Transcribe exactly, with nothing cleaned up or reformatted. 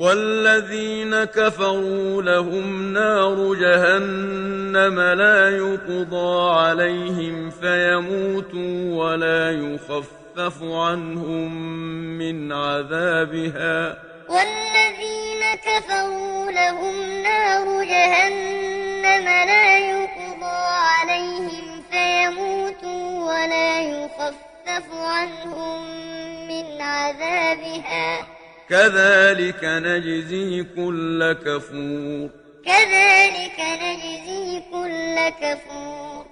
والذين كفروا لهم نار جهنم لا يقضى عليهم فيموتوا ولا يخفف عنهم من عذابها والذين كفروا لهم نار جهنم لا يقضى عليهم فيموتوا ولا يخفف عنهم من عذابها كذلك نجزي كل كفور كذلك نجزي كل كفور